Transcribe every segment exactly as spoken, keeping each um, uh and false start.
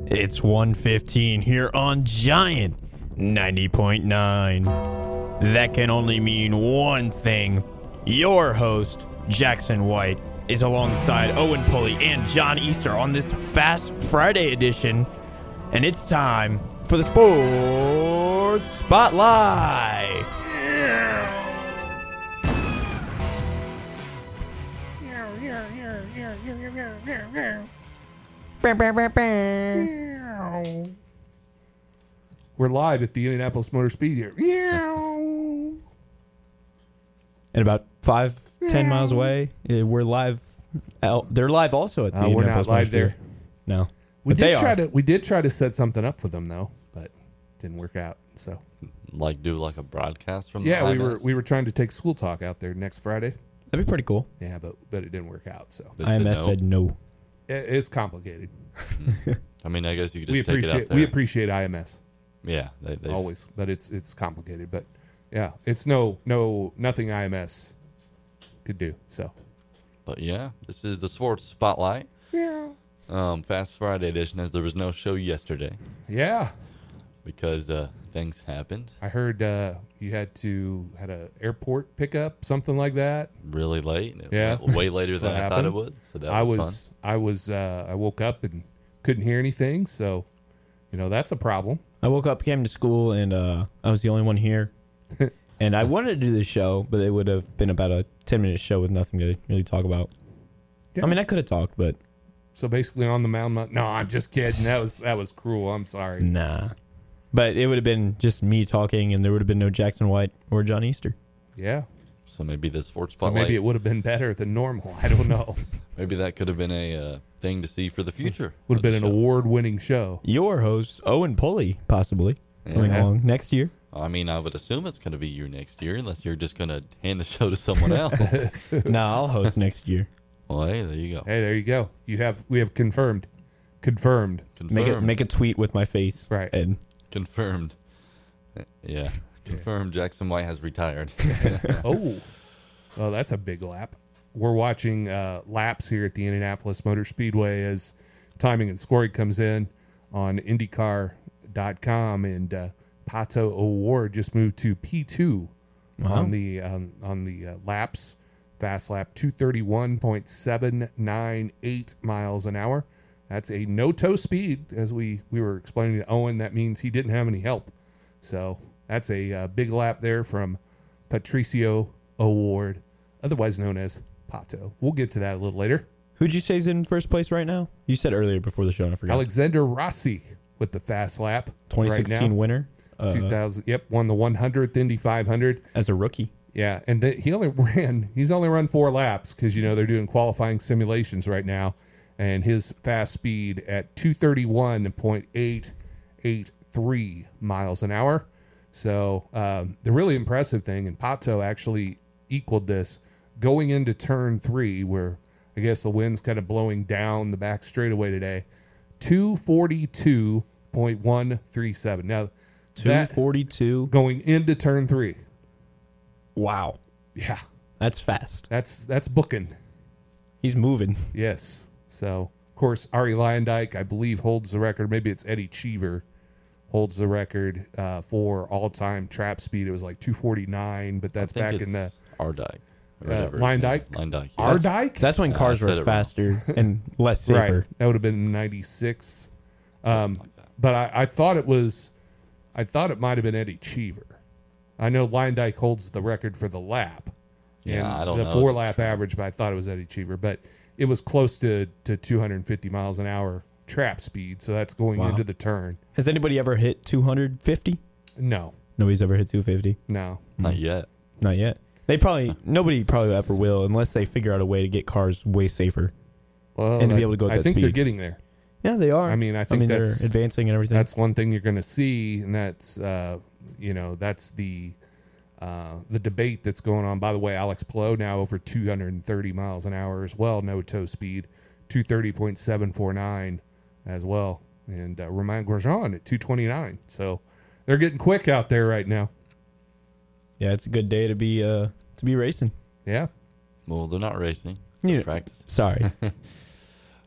It's one fifteen here on Giant ninety point nine. That can only mean one thing. Your host, Jackson White, is alongside Owen Pulley and John Easter on this Fast Friday edition. And it's time for the Sports Spotlight. We're live at the Indianapolis Motor Speedway. And about five, ten miles away, uh, we're live. Out, they're live also at the Uh, we're Indianapolis not live Motor there. Speedway. No, We but they did try are. to we did try to set something up for them though, but didn't work out. So Like do like a broadcast from yeah, the we were I M S? we were trying to take school talk out there next Friday. That'd be pretty cool. Yeah, but but it didn't work out. So They I M S no. said no. it, it's complicated. I mean, I guess you could We just take it appreciate out there. we appreciate I M S yeah, they, they always, but it's it's complicated. But yeah, it's no no nothing I M S could do. So But yeah, this is the Sports Spotlight. yeah, Um, Fast Friday edition, as there was no show yesterday yeah. because uh, things happened I heard uh, you had to had a airport pickup, something like that. really late. It Yeah. went way later That's than what I thought it happened. would. So that I was, was I was uh, I woke up and couldn't hear anything, so you know that's a problem. I woke up, came to school, and uh, I was the only one here. And I wanted to do the show, but it would have been about a ten-minute show with nothing to really talk about. Yeah. I mean, I could have talked, but So basically, on the mound. Mo- no, I'm just kidding. That was that was cruel. I'm sorry. nah. But it would have been just me talking, and there would have been no Jackson White or John Easter. Yeah. fun. So maybe the Sports So Spotlight, maybe it would have been better than normal. I don't know. maybe that could have been a uh, thing to see for the future. Would have of the been an show. award-winning show. Your host, Owen Pulley, possibly, coming Yeah. along next year. I mean, I would assume it's going to be you next year, unless you're just going to hand the show to someone else. Nah, I'll host next year. Well, hey, there you go. Hey, there you go. You have we have confirmed, confirmed. Make Confirmed. a, make a tweet with my face. Right. And Confirmed. Uh, Yeah. Confirmed Jackson White has retired. Oh, oh, that's a big lap. We're watching uh, laps here at the Indianapolis Motor Speedway as timing and scoring comes in on IndyCar dot com, and uh, Pato O'Ward just moved to P two Wow. on the um, on the uh, laps. Fast lap two thirty-one point seven nine eight miles an hour. That's a no-toe speed, as we, we were explaining to Owen. That means he didn't have any help. So that's a uh, big lap there from Patricio O'Ward, otherwise known as Pato. We'll get to that a little later. who'd you say is in first place right now? You said earlier before the show, and I forgot. Alexander Rossi with the fast lap. twenty sixteen right now. winner uh, two thousand. Yep, won the one hundredth Indy five hundred. as a rookie. Yeah, and th- he only ran. He's only run four laps because you know they're doing qualifying simulations right now, and his fast speed at two thirty-one point eight eight three miles an hour. So um, the really impressive thing, and Pato actually equaled this going into turn three, where I guess the wind's kind of blowing down the back straightaway today. two forty-two point one three seven. Now two that forty-two. going into turn three. Wow. Yeah. That's fast. That's that's booking. He's moving. Yes. So, of course, Ari Lyondike, I believe, holds the record. Maybe it's Eddie Cheever holds the record uh, for all-time trap speed. It was like two forty-nine, but that's I think back it's in the Ardyke. Uh, Whatever. Lyndike? Lyndike. Yeah. R Dyke. That's when Yeah, cars I said it were wrong. faster and less safer. Right. That would have been ninety-six. Um, like that. but I, I thought it was, I thought it might have been Eddie Cheever. I know Lyondike holds the record for the lap. Yeah, and I don't the know. four It's lap true. average, but I thought it was Eddie Cheever. But it was close to, to two hundred fifty miles an hour trap speed. So that's going Wow. into the turn. Has anybody ever hit two hundred fifty? No, Nobody's ever hit two fifty. no. Not yet. Not yet. They probably nobody probably ever will unless they figure out a way to get cars way safer. Well, And to be I- able to go at I that think they're speed. getting there. Yeah, they are. I mean, I I think mean they're that's advancing and everything. that's one thing you're going to see, and that's uh, you know that's the uh, the debate that's going on. By the way, Alex Palou now over two hundred thirty miles an hour as well, no toe speed, two thirty point seven four nine as well, and uh, Romain Grosjean at two twenty-nine. So they're getting quick out there right now. yeah, it's a good day to be uh to be racing. Yeah, Well, they're not racing. You know, Practice. sorry.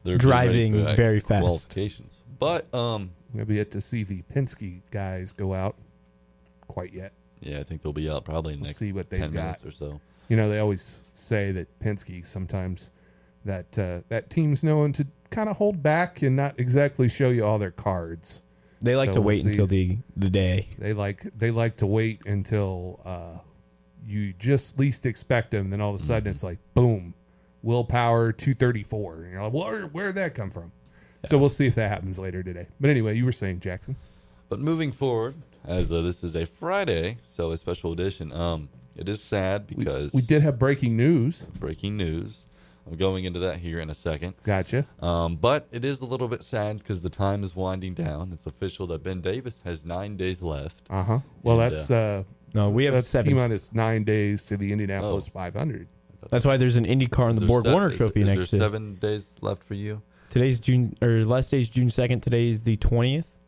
They're getting driving ready for that very fast. qualifications. But um, We have yet to see the Penske guys go out quite yet. yeah, I think they'll be out probably in the We'll next see what they've ten got. minutes or so. You know, they always say that Penske sometimes that uh, that team's known to kind of hold back and not exactly show you all their cards. They like So to we'll wait see. until the the day. They like they like to wait until uh, you just least expect them. Then all of a sudden it's like boom, willpower two thirty-four. And you're like, where where did that come from? So we'll see if that happens later today. But anyway, you were saying, Jackson. But moving forward, as uh, this is a Friday, so a special edition. Um, it is sad We, because we did have breaking news. breaking news. I'm going into that here in a second. Gotcha. Um, but it is a little bit sad because the time is winding down. It's official that Ben Davis has nine days left. Uh huh. Well, And, that's uh, No, we have that's seven. T minus nine days to the Indianapolis Oh. five hundred. That's why there's an Indy car in Is the there Borg se- Warner is- Trophy is next there to. seven days left for you? Today's June or last day's June second. Today is the twentieth.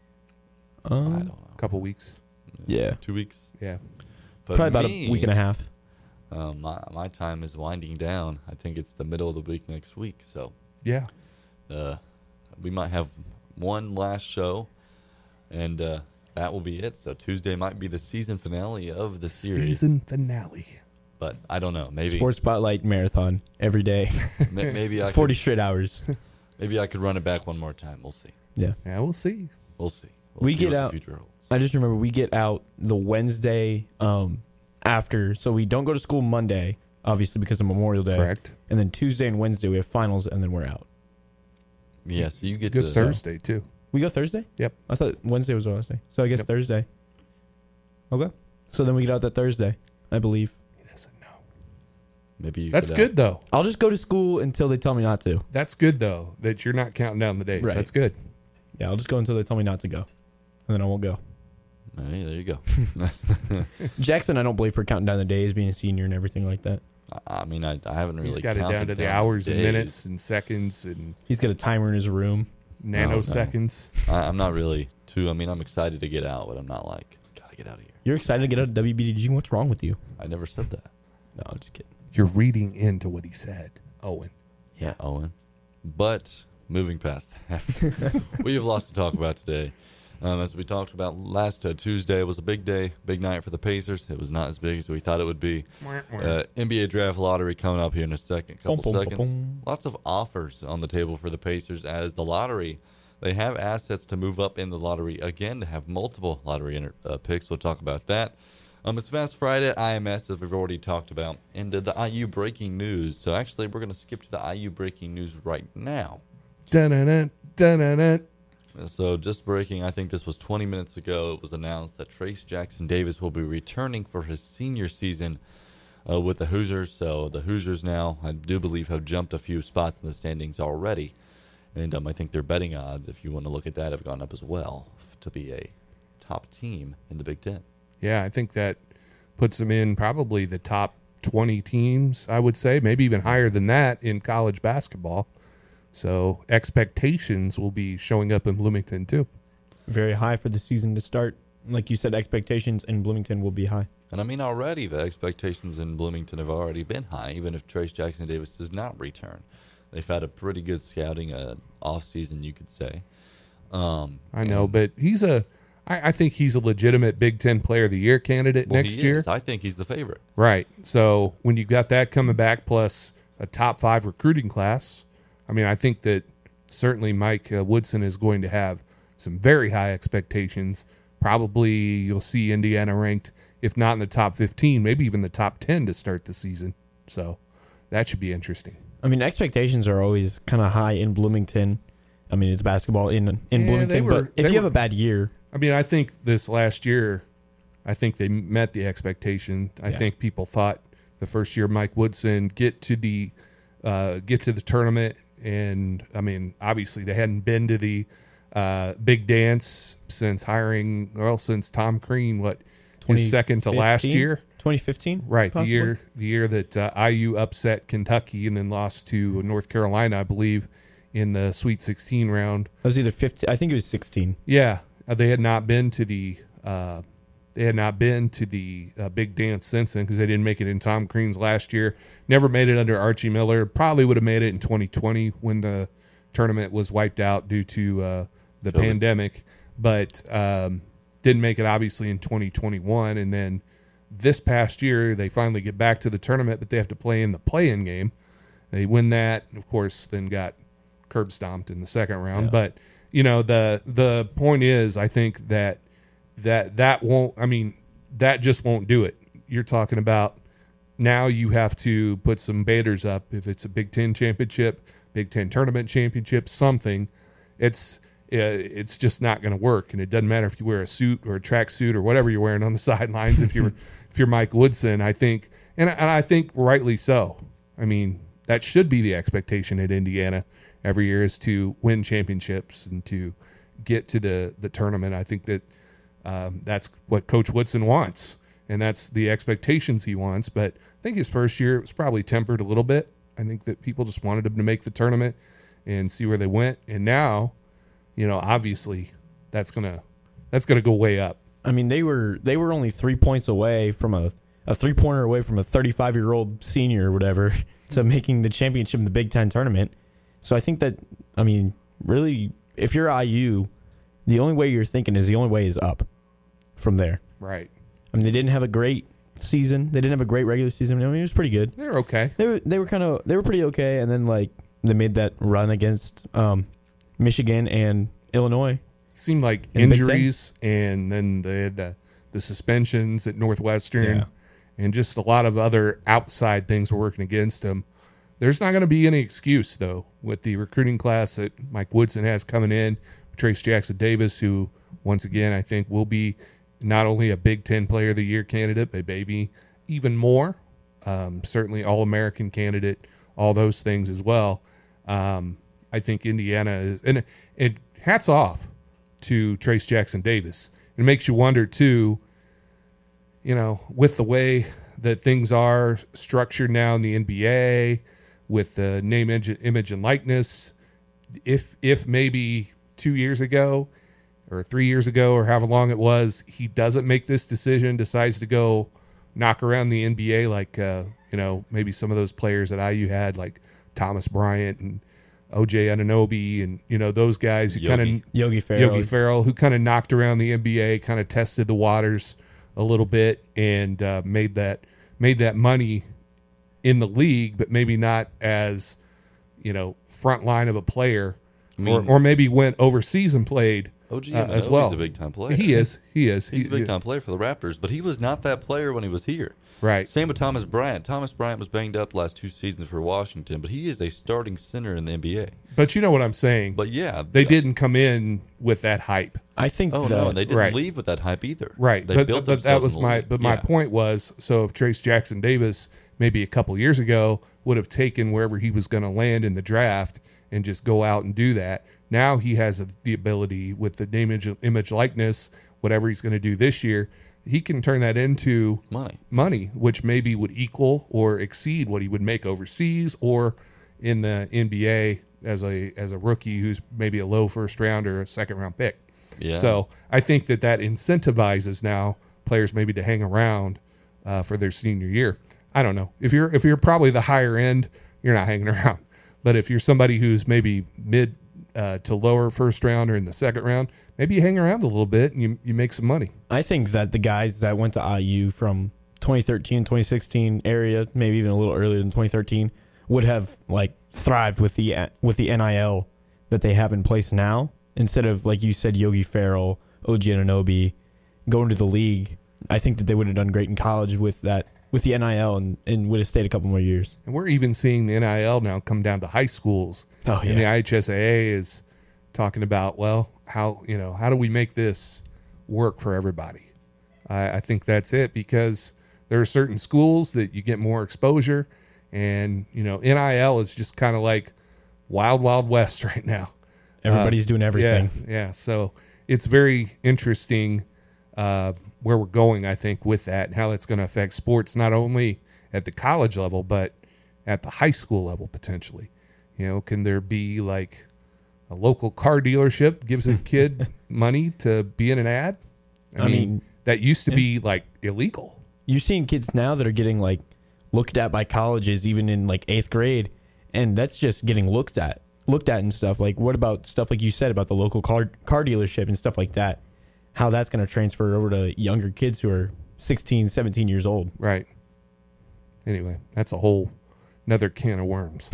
I don't Um, know. A couple weeks. yeah, Two weeks? Yeah. But probably about me, a week and a half. Um, my, my time is winding down. I think it's the middle of the week next week. So Yeah. uh, we might have one last show, and uh, that will be it. So Tuesday might be the season finale of the series. Season finale. But I don't know. Maybe Sports Spotlight marathon every day, ma- maybe I forty could, straight hours. maybe I could run it back one more time. We'll see. Yeah. Yeah, we'll see. We'll see. We'll We see get what out- The future holds. I just remember we get out the Wednesday um, after, so we don't go to school Monday, obviously because of Memorial Day. Correct. And then Tuesday and Wednesday we have finals, and then we're out. Yeah. So you get Good to Thursday, too. We go Thursday? Yep. I thought Wednesday was the last day, so I guess Yep. Thursday. Okay. So then we get out that Thursday, I believe. He doesn't know. Maybe you That's could, uh, good, though. I'll just go to school until they tell me not to. That's good, though, that you're not counting down the days. Right. That's good. Yeah, I'll just go until they tell me not to go, and then I won't go. Hey, there you go. Jackson, I don't believe for counting down the days, being a senior and everything like that. I I mean, I, I haven't really He's got it counted down to the down hours and days. minutes and seconds and He's got a timer in his room. nanoseconds. I, I'm not really too. I mean, I'm excited to get out, but I'm not like gotta get out of here. You're excited to get out of W B D G. What's wrong with you? I never said that. No, I'm just kidding. You're reading into what he said, Owen. Yeah, Owen. But moving past that, we have lots to talk about today. Um, as we talked about last uh, Tuesday, was a big day, big night for the Pacers. It was not as big as we thought it would be. Uh, N B A draft lottery coming up here in a second, couple Boom, boom, seconds. boom. Lots of offers on the table for the Pacers as the lottery. They have assets to move up in the lottery again, to have multiple lottery enter, uh, picks. We'll talk about that. Um, it's Fast Friday at I M S, as we've already talked about, and uh, the I U breaking news. So actually, we're going to skip to the I U breaking news right now. Dun-dun-dun, dun-dun-dun. So just breaking, I think this was twenty minutes ago, it was announced that Trace Jackson Davis will be returning for his senior season uh, with the Hoosiers. So the Hoosiers now, I do believe, have jumped a few spots in the standings already. And um, I think their betting odds, if you want to look at that, have gone up as well to be a top team in the Big Ten. Yeah, I think that puts them in probably the top twenty teams, I would say, maybe even higher than that in college basketball. So expectations will be showing up in Bloomington, too. Very high for the season to start. Like you said, expectations in Bloomington will be high. And I mean, already the expectations in Bloomington have already been high, even if Trace Jackson Davis does not return. They've had a pretty good scouting uh, offseason, you could say. Um, I know, and- but he's a, I, I think he's a legitimate Big Ten Player of the Year candidate well, next he year. is. I think he's the favorite. Right. So when you've got that coming back plus a top five recruiting class, I mean, I think that certainly Mike uh, Woodson is going to have some very high expectations. Probably you'll see Indiana ranked, if not in the top fifteen, maybe even the top ten to start the season. So that should be interesting. I mean, expectations are always kind of high in Bloomington. I mean, it's basketball in in Yeah, they Bloomington, were- but if they you have were- a bad year, I mean, I think this last year, I think they met the expectation. I Yeah. think people thought the first year Mike Woodson get to the uh, get to the tournament, and I mean, obviously they hadn't been to the uh, big dance since hiring, well, since Tom Crean, what his second to last twenty fifteen? year, twenty fifteen, right? possibly? The year the year that uh, I U upset Kentucky and then lost to North Carolina, I believe, in the Sweet sixteen round. That was either fifteen. I think it was sixteen. Yeah, uh, they had not been to the uh, they had not been to the uh, big dance since then because they didn't make it in Tom Crean's last year. Never made it under Archie Miller. Probably would have made it in twenty twenty when the tournament was wiped out due to uh, the COVID. pandemic, but um, didn't make it obviously in twenty twenty-one. And then this past year, they finally get back to the tournament, but they have to play in the play-in game. They win that, of course, then got curb stomped in the second round. Yeah. But you know, the the point is, I think that that that won't. I mean, that just won't do it. You're talking about now you have to put some baiters up if it's a Big Ten championship, Big Ten tournament championship, something. It's uh, it's just not going to work, and it doesn't matter if you wear a suit or a track suit or whatever you're wearing on the sidelines. if you're if you're Mike Woodson, I think, and and I think rightly so. I mean, that should be the expectation at Indiana every year, is to win championships and to get to the the tournament. I think that um, that's what Coach Woodson wants, and that's the expectations he wants. But I think his first year it was probably tempered a little bit. I think that people just wanted him to make the tournament and see where they went. And now, you know, obviously that's gonna that's gonna go way up. I mean, they were they were only three points away from a, a three pointer away from a thirty-five year old senior or whatever to making the championship in the Big Ten tournament. So I think that, I mean, really, if you're I U, the only way you're thinking is the only way is up from there. Right. I mean, they didn't have a great season. They didn't have a great regular season. I mean, it was pretty good. They're okay. They were they were kind of they were pretty okay, and then like they made that run against um, Michigan and Illinois. Seemed like In the Big injuries, and then they had the, the suspensions at Northwestern, Yeah. and just a lot of other outside things were working against them. There's not going to be any excuse, though, with the recruiting class that Mike Woodson has coming in. Trace Jackson Davis, who, once again, I think will be not only a Big Ten Player of the Year candidate, but maybe even more. Um, certainly All-American candidate, all those things as well. Um, I think Indiana is, and, and hats off to Trace Jackson Davis. It makes you wonder, too, you know, with the way that things are structured now in the N B A, with the name, image, and likeness, if if maybe two years ago or three years ago or however long it was, he doesn't make this decision, decides to go knock around the N B A like, uh, you know, maybe some of those players that I U had, like Thomas Bryant and O J Anunoby and, you know, those guys who kind of Yogi Ferrell. Yogi Ferrell, who kind of knocked around the N B A, kind of tested the waters a little bit and uh, made that made that money in the league, but maybe not as, you know, front line of a player, I mean, or or maybe went overseas and played O G uh, as well. He's a big time player. He is. He is. He's he, a big time player for the Raptors, but he was not that player when he was here. Right. Same with Thomas Bryant. Thomas Bryant was banged up the last two seasons for Washington, but he is a starting center in the N B A. But you know what I'm saying. But yeah, they didn't come in with that hype. I think Oh that, no, and they didn't right. leave with that hype either. Right. They but built but that themselves was in the my league. but my Yeah. point was, so if Trace Jackson Davis maybe a couple years ago would have taken wherever he was going to land in the draft and just go out and do that, now he has a, the ability with the name, image, image likeness, whatever he's going to do this year, he can turn that into Money. money, which maybe would equal or exceed what he would make overseas or in the N B A as a as a rookie who's maybe a low first round or a second round pick. Yeah. So I think that that incentivizes now players maybe to hang around uh, for their senior year. I don't know. If you're if you're probably the higher end, you're not hanging around. But if you're somebody who's maybe mid uh, to lower first round or in the second round, maybe you hang around a little bit and you you make some money. I think that the guys that went to I U from twenty thirteen, twenty sixteen area, maybe even a little earlier than twenty thirteen, would have like thrived with the with the N I L that they have in place now. Instead of, like you said, Yogi Ferrell, O G Anunoby going to the league, I think that they would have done great in college with that, with the N I L, and, and would have stayed a couple more years. And we're even seeing the N I L now come down to high schools. Oh, And the yeah. I H S A A is talking about, well, how you know how do we make this work for everybody? I, I think that's it, because there are certain schools that you get more exposure, and you know N I L is just kind of like wild, wild west right now. Everybody's Uh, doing everything. Yeah, yeah. So it's very interesting uh, where we're going, I think, with that and how that's going to affect sports, not only at the college level, but at the high school level, potentially. You know, can there be like a local car dealership gives a kid money to be in an ad? I mean, that used to be like illegal. You're seeing kids now that are getting like looked at by colleges even in like eighth grade, and that's just getting looked at. looked at and stuff. Like, what about stuff like you said about the local car car dealership and stuff like that? How that's going to transfer over to younger kids who are sixteen, seventeen years old. Right. Anyway, that's a whole another can of worms.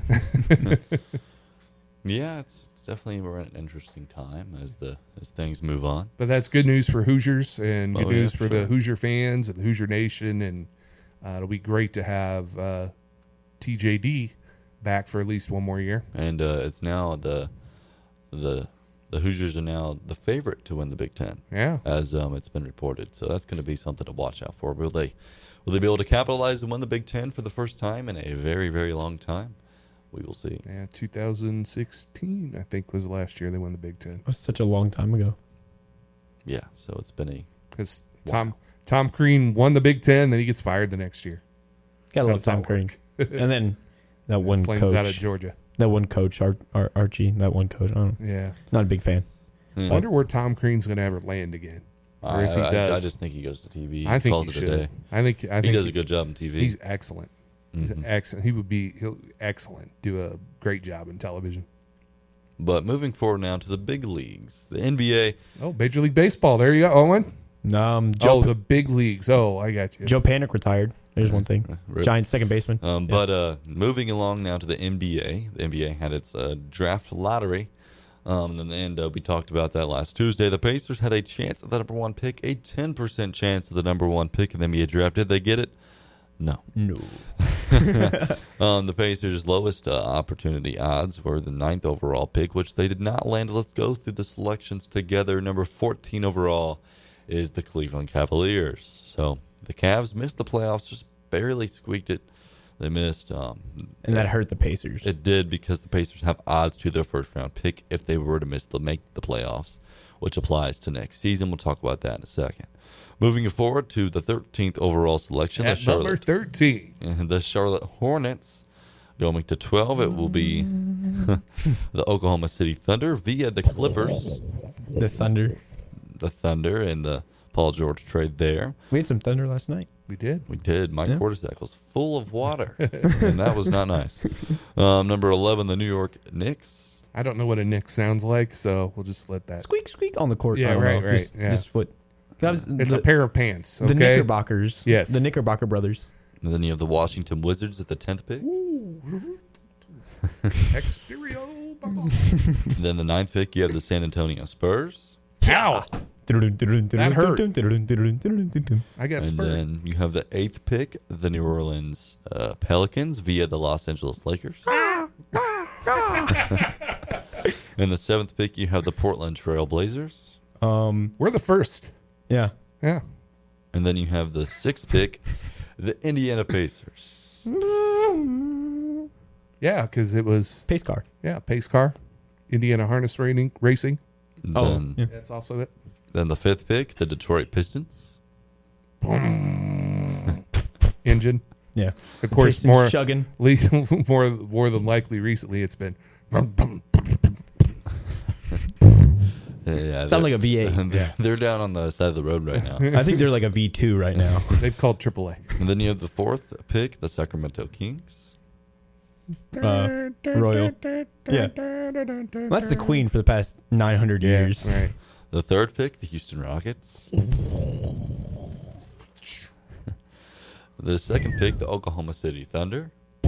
Yeah, it's, it's definitely we're at an interesting time as the as things move on. But that's good news for Hoosiers and good Oh, yeah, news for for the sure. Hoosier fans and the Hoosier Nation. And uh, it'll be great to have uh, T J D back for at least one more year. And uh, it's now the the the Hoosiers are now the favorite to win the Big Ten, Yeah. as um, it's been reported. So that's going to be something to watch out for. Will they will they be able to capitalize and win the Big Ten for the first time in a very very long time? We will see. Yeah, two thousand sixteen, I think, was the last year they won the Big Ten. That was such a long time ago. Yeah, so it's been a Because Wow. Tom Tom Crean won the Big Ten, then he gets fired the next year. Gotta love That's how Tom it Crean. And then that one Flames coach, out of Georgia. that one coach, Ar- Ar- Archie, that one coach. I don't know. Yeah. Not a big fan. yeah. Wonder where Tom Crean's going to ever land again. Or I, if he I- does. I just think he goes to T V. He I think calls he it should. a day. I think I think He does a good job on T V. He's excellent. He's Mhm. excellent. He would be he'll excellent. Do a great job in television. But moving forward now to the big leagues, the N B A. Oh, Major League Baseball. There you go, Owen. Um, Joe, Oh, the big leagues. Oh, I got you. Joe Panic retired. There's one thing. Rip. Giant second baseman. Um, Yeah. But uh, moving along now to the N B A. The N B A had its uh, draft lottery. Um, and and uh, we talked about that last Tuesday. The Pacers had a chance at the number one pick, a ten percent chance of the number one pick in the N B A draft. Did they get it? No. No. Um, the Pacers' lowest uh, opportunity odds were the ninth overall pick, which they did not land. Let's go through the selections together. Number fourteen overall is the Cleveland Cavaliers. So the Cavs missed the playoffs, just barely squeaked it. They missed. Um, And that hurt the Pacers. It did because the Pacers have odds to their first round pick if they were to miss the make the playoffs, which applies to next season. We'll talk about that in a second. Moving forward to the thirteenth overall selection, the At number Charlotte, thirteen. the Charlotte Hornets. Going to twelve, it will be the Oklahoma City Thunder via the Clippers, The Thunder. the Thunder, and the Paul George trade there. We had some Thunder last night. We did. We did. Mike Yeah. Fortisac was full of water, and that was not nice. Um, number eleven, the New York Knicks. I don't know what a Nick sounds like, so we'll just let that. Squeak, squeak on the court. Yeah, I don't right, know. right, Just, yeah. just foot. That was It's the, a pair of pants. the Okay. Knickerbockers. Yes. The Knickerbocker brothers. And then you have the Washington Wizards at the tenth pick. Exterior. And then the ninth pick, you have the San Antonio Spurs. Ow! That hurt. hurt. I got And spurred. then you have the eighth pick, the New Orleans uh, Pelicans via the Los Angeles Lakers. And the seventh pick, you have the Portland Trail Blazers. Um. We're the first. Yeah. Yeah. And then you have the sixth pick, the Indiana Pacers. Yeah, because it was Pace car. yeah pace car, Indiana harness racing. Racing. And Oh, then, yeah. That's also it. then the fifth pick, the Detroit Pistons. Engine. Yeah. Of course, Pistons more chugging. least, more more than likely recently it's been. Yeah, Sound they're- like a V eight. They're, they're down on the side of the road right now. I think they're like a V two right now. They've called triple A. And then you have the fourth pick, the Sacramento Kings. Uh, Royal. Yeah. Well, that's the queen for the past nine hundred Yeah, years. right. The third pick, the Houston Rockets. The second pick, the Oklahoma City Thunder.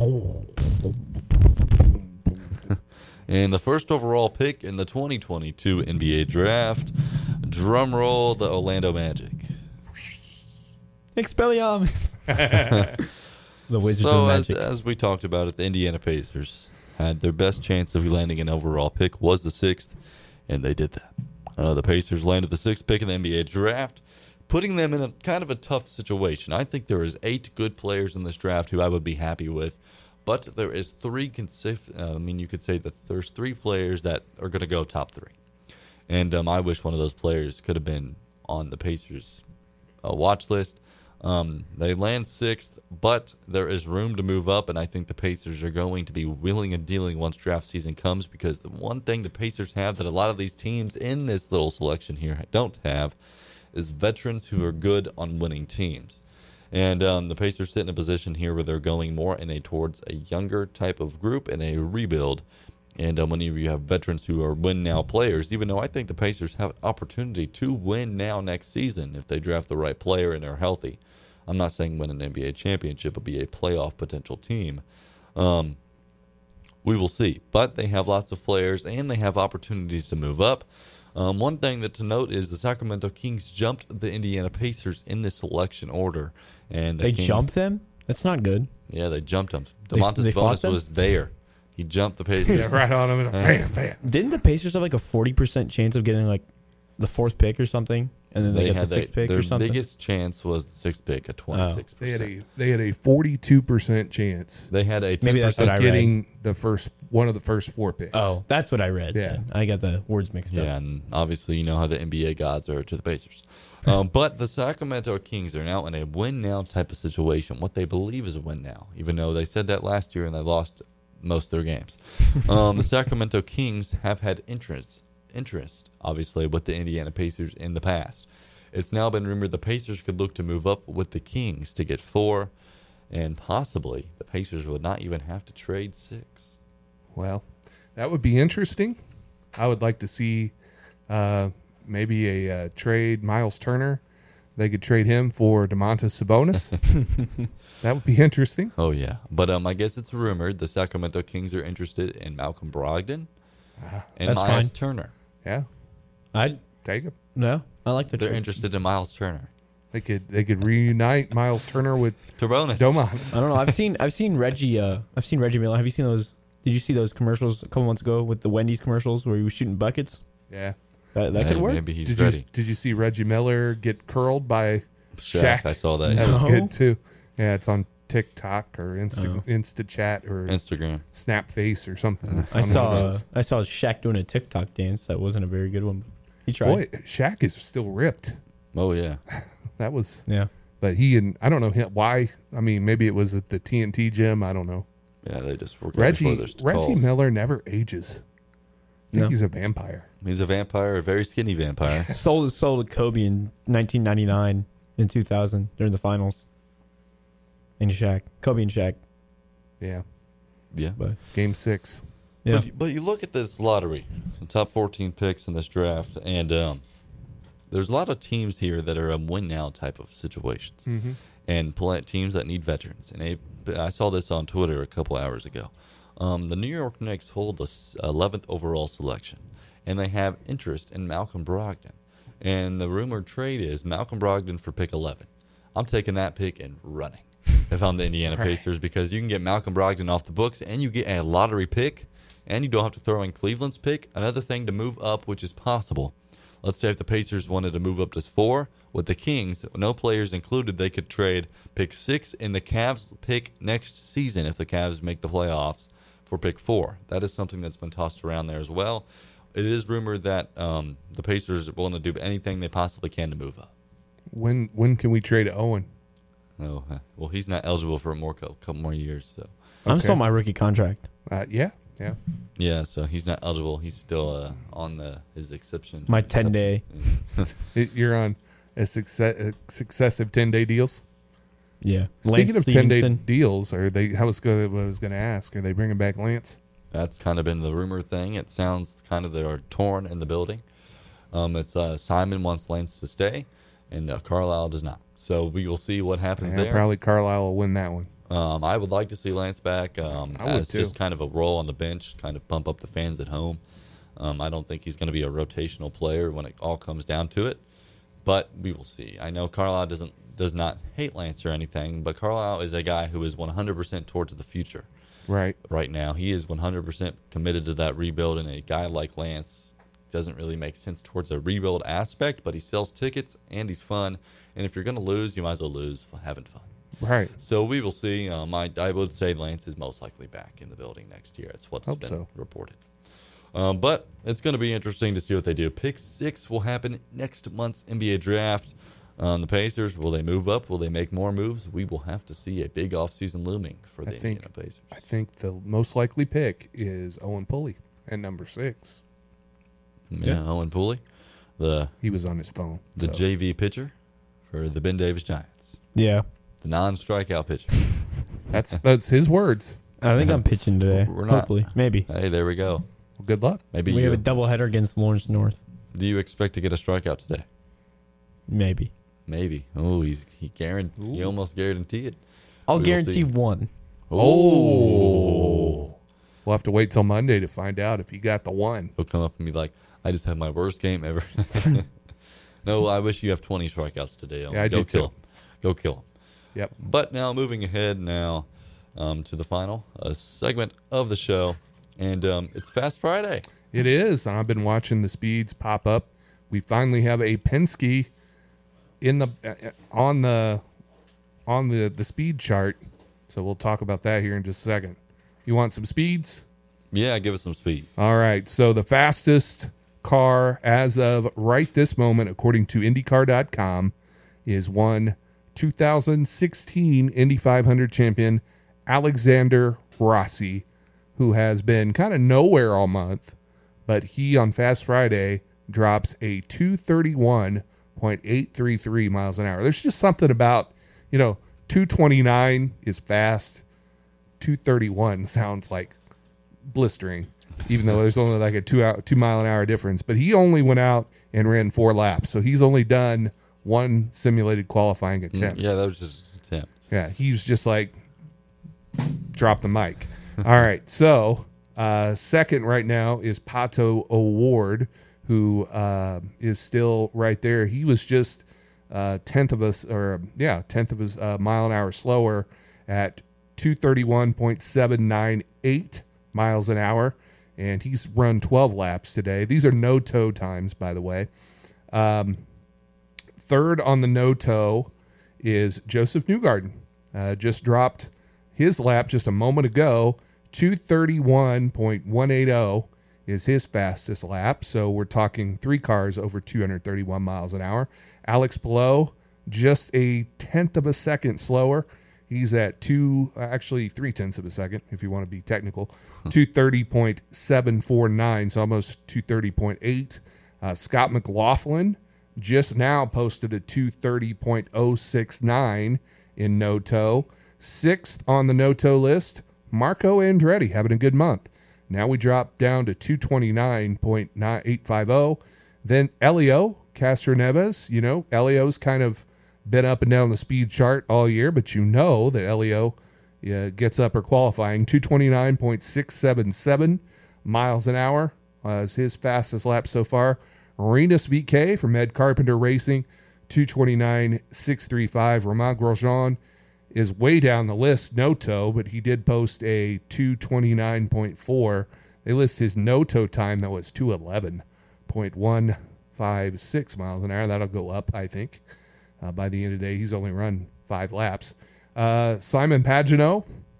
And the first overall pick in the twenty twenty-two N B A Draft, drum roll, the Orlando Magic. Expelliarmus. The Wizards So of as, Magic. as we talked about it, the Indiana Pacers had their best chance of landing an overall pick was the sixth, and they did that. Uh, the Pacers landed the sixth pick in the N B A Draft, putting them in a kind of a tough situation. I think there is eight good players in this draft who I would be happy with, but there is three. Consif- uh, I mean, you could say that there's three players that are going to go top three, and um, I wish one of those players could have been on the Pacers' uh, watch list. Um, they land sixth, but there is room to move up, and I think the Pacers are going to be willing and dealing once draft season comes, because the one thing the Pacers have that a lot of these teams in this little selection here don't have is veterans who are good on winning teams. And um, the Pacers sit in a position here where they're going more in a towards a younger type of group and a rebuild And um, whenever you have veterans who are win now players, even though I think the Pacers have an opportunity to win now next season if they draft the right player and are healthy. I'm not saying win an N B A championship, but be a playoff potential team. Um, we will see. But they have lots of players and they have opportunities to move up. Um, one thing that to note is the Sacramento Kings jumped the Indiana Pacers in the selection order. And the They Kings, jumped them? That's not good. Yeah, they jumped them. They- DeMontis they fought Sabonis them? was there. He jumped the Pacers. Yeah, right on him. And bam, bam. Didn't the Pacers have like a forty percent chance of getting like the fourth pick or something? And then they, They got had the sixth a, pick their or something? biggest chance was the sixth pick at twenty-six They had percent. a they had a forty-two percent chance They had a ten Maybe that's percent. what I of read. getting the first one of the first four picks. Oh, that's what I read. Yeah. then. I got the words mixed Yeah, up. and obviously you know how the N B A gods are to the Pacers. Um, but the Sacramento Kings are now in a win-now type of situation, what they believe is a win-now, even though they said that last year and they lost most of their games. Um, the Sacramento Kings have had interest, interest, obviously, with the Indiana Pacers in the past. It's now been rumored the Pacers could look to move up with the Kings to get four, and possibly the Pacers would not even have to trade six. Well, that would be interesting. I would like to see uh, maybe a uh, trade Miles Turner. They could trade him for DeMontis Sabonis. That would be interesting. Oh, yeah. But um, I guess it's rumored the Sacramento Kings are interested in Malcolm Brogdon and That's Miles fine. Turner. Yeah, I take him. no, I like the They're trade. interested in Miles Turner. They could they could reunite Miles Turner with Tabonis. Domas. I don't know. I've seen I've seen Reggie. Uh, I've seen Reggie Miller. Have you seen those? Did you see those commercials a couple months ago with the Wendy's commercials where he was shooting buckets? Yeah. That that Hey, could work. Maybe he's Did ready. you did you see Reggie Miller get curled by Shaq, Shaq? I saw that. That yeah. was No. good too. Yeah, it's on TikTok or Insta Oh. InstaChat or Instagram. Snapface or something. It's I on one saw of uh, those. I saw Shaq doing a TikTok dance. That wasn't a very good one. But he tried. Boy, Shaq is still ripped. Oh, yeah. That was, Yeah. but he and I don't know him, why. I mean, maybe it was at the T N T gym. I don't know. Yeah, they just work Reggie before there's Reggie calls. Miller never ages. I think No. he's a vampire. He's a vampire, a very skinny vampire. Sold his soul to Kobe in nineteen ninety-nine in two thousand during the finals. And Shaq, Kobe and Shaq. Yeah, Yeah. But game six. yeah, But, but you look at this lottery, the top fourteen picks in this draft, and um, there's a lot of teams here that are um, win now type of situations, Mm-hmm. and play, teams that need veterans. And they, I saw this on Twitter a couple hours ago. Um, the New York Knicks hold the s- eleventh overall selection, and they have interest in Malcolm Brogdon. And the rumored trade is Malcolm Brogdon for pick eleven. I'm taking that pick and running if I'm the Indiana Right. Pacers, because you can get Malcolm Brogdon off the books and you get a lottery pick, and you don't have to throw in Cleveland's pick. Another thing to move up, which is possible. Let's say if the Pacers wanted to move up to four, with the Kings, no players included, they could trade pick six and the Cavs pick next season if the Cavs make the playoffs for pick four. That is something that's been tossed around there as well. It is rumored that um, the Pacers want to do anything they possibly can to move up. When when can we trade Owen? Oh, huh. Well, he's not eligible for a more couple, couple more years, so I'm Okay. still on my rookie contract. Uh, yeah, yeah. yeah, so he's not eligible. He's still uh, on the his exception. My ten day. exception. It- you're on a success, uh, successive ten day deals. Yeah. Speaking Lance of ten day Stevenson. deals, are they? I was going. What I was going to ask. Are they bringing back Lance? That's kind of been the rumor thing. It sounds kind of they are torn in the building. Um, it's uh, Simon wants Lance to stay, and uh, Carlisle does not. So we will see what happens Yeah, there. probably Carlisle will win that one. Um, I would like to see Lance back um, I would as too. just kind of a role on the bench, kind of pump up the fans at home. Um, I don't think he's going to be a rotational player when it all comes down to it, but we will see. I know Carlisle doesn't does not hate Lance or anything, but Carlisle is a guy who is one hundred percent towards the future Right. right now. He is one hundred percent committed to that rebuild, and a guy like Lance doesn't really make sense towards a rebuild aspect, but he sells tickets and he's fun. And if you're going to lose, you might as well lose for having fun. Right. So we will see. Um, I, I would say Lance is most likely back in the building next year. That's what's Hope been so. reported. Um, but it's going to be interesting to see what they do. Pick six will happen next month's N B A draft. Um, the Pacers, will they move up? Will they make more moves? We will have to see a big offseason looming for the I think- Indiana Pacers. I think the most likely pick is Owen Pulley at number six. Yeah, Owen Pooley, the He was on his phone. the so. J V pitcher for the Ben Davis Giants, Yeah. the non-strikeout pitcher. That's that's his words. I think I'm pitching today. We're not. Hopefully. Maybe. Hey, there we go. Well, good luck. Maybe we you. have a doubleheader against Lawrence North. Do you expect to get a strikeout today? Maybe. Maybe. Oh, he's he guaranteed. He almost guaranteed it. I'll We will guarantee see. one. Oh. We'll have to wait till Monday to find out if he got the one. He'll come up and be like, "I just had my worst game ever." No, I wish you have twenty strikeouts today. Yeah, I Go do kill too. him. Go kill him. Yep. But now moving ahead now um, to the final uh, segment of the show, and um, it's Fast Friday. It is. I've been watching the speeds pop up. We finally have a Penske in the uh, on the on the the speed chart. So we'll talk about that here in just a second. You want some speeds? Yeah, give us some speed. All right. So the fastest car as of right this moment, according to IndyCar dot com, is one two thousand sixteen Indy five hundred champion Alexander Rossi, who has been kind of nowhere all month, but he on Fast Friday drops a two thirty-one point eight three three miles an hour. There's just something about, you know, two twenty-nine is fast. two thirty-one sounds like blistering, even though there's only like a two hour, two mile an hour difference. But he only went out and ran four laps, so he's only done one simulated qualifying attempt. Yeah, that was just an attempt. Yeah, he was just like, drop the mic. All right, so uh, second right now is Pato O'Ward, who uh, is still right there. He was just uh, tenth of us, or yeah, tenth of a uh, mile an hour slower at two thirty-one point seven nine eight miles an hour, and he's run twelve laps today. These are no toe times, by the way. Um, third on the no toe is Joseph Newgarden. Uh, just dropped his lap just a moment ago. two thirty-one point one eight zero is his fastest lap. So we're talking three cars over two thirty-one miles an hour. Alex Palou, just a tenth of a second slower. He's at two, actually three tenths of a second, if you want to be technical, two thirty point seven four nine, so almost two thirty point eight. Uh, Scott McLaughlin just now posted a two thirty point oh six nine in no toe. Sixth on the no toe list, Marco Andretti having a good month. Now we drop down to two twenty-nine point nine eight five zero. Then Elio Castroneves, you know, Elio's kind of been up and down the speed chart all year, but you know that Elio uh, gets up or qualifying. two twenty-nine point six seven seven miles an hour uh, is his fastest lap so far. Renus V K from Ed Carpenter Racing, two twenty-nine point six three five. Romain Grosjean is way down the list, no toe, but he did post a two twenty-nine point four. They list his no toe time, though, as two eleven point one five six miles an hour. That'll go up, I think. Uh, by the end of the day, he's only run five laps. Uh, Simon Pagenaud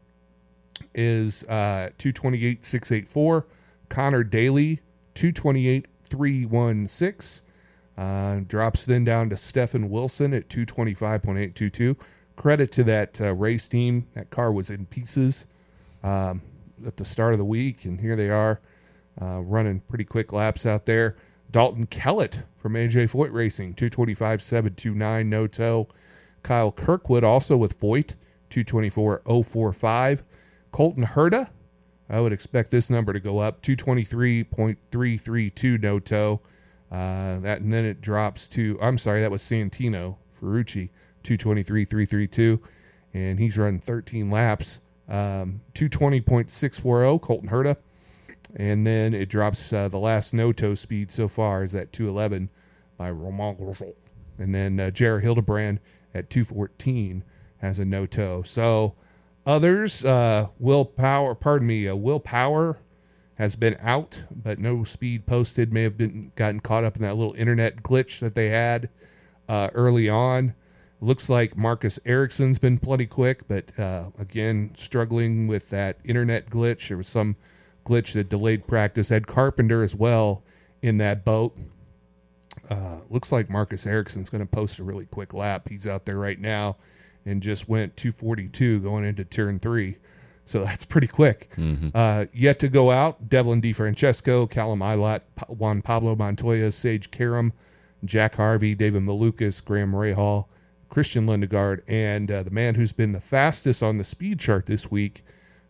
is uh, two twenty-eight point six eight four. Connor Daly, two twenty-eight point three one six. Uh, drops then down to Stephen Wilson at two twenty-five point eight two two. Credit to that uh, race team. That car was in pieces um, at the start of the week, and here they are uh, running pretty quick laps out there. Dalton Kellett from A J Foyt Racing, two twenty-five point seven two nine, no toe. Kyle Kirkwood also with Foyt, two twenty-four point oh four five. Colton Herta, I would expect this number to go up, two twenty-three point three three two, no toe. Uh, that and then it drops to, I'm sorry, that was Santino Ferrucci, two twenty-three point three three two, and he's run thirteen laps. Um, two twenty point six four zero, Colton Herta. And then it drops uh, the last no-toe speed so far is at two eleven by Romain Grosjean. And then uh, Jared Hildebrand at two fourteen has a no-toe. So others, uh, Will Power, pardon me, uh, Will Power has been out, but no speed posted. May have been gotten caught up in that little internet glitch that they had uh, early on. Looks like Marcus Ericsson's been plenty quick, but uh, again, struggling with that internet glitch. There was some glitch that delayed practice. Ed Carpenter as well in that boat. Uh, looks like Marcus Ericsson's going to post a really quick lap. He's out there right now and just went two forty-two going into turn three. So that's pretty quick. Mm-hmm. Uh, yet to go out, Devlin DeFrancesco, Callum Ilott, Juan Pablo Montoya, Sage Karam, Jack Harvey, David Malukas, Graham Rahal, Christian Lindegaard, and uh, the man who's been the fastest on the speed chart this week,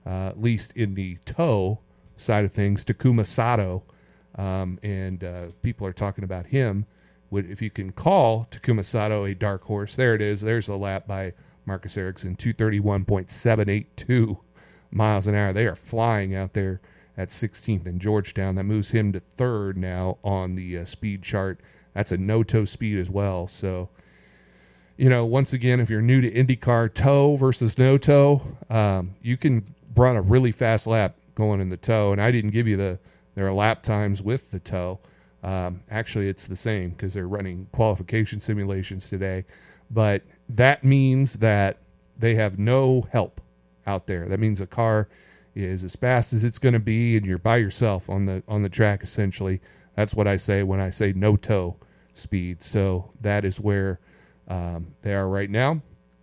uh, at least in the tow side of things, Takuma Sato. Um, and uh, people are talking about him. Would, if you can call Takuma Sato a dark horse, there it is. There's a lap by Marcus Ericsson, two thirty-one point seven eight two miles an hour. They are flying out there at sixteenth in Georgetown. That moves him to third now on the uh, speed chart. That's a no-tow speed as well. So, you know, once again, if you're new to IndyCar, tow versus no-tow, um, you can run a really fast lap going in the tow. And I didn't give you the there are lap times with the tow. Um, actually, it's the same because they're running qualification simulations today. But that means that they have no help out there. That means the car is as fast as it's going to be, and you're by yourself on the on the track, essentially. That's what I say when I say no tow speed. So that is where um, they are right now.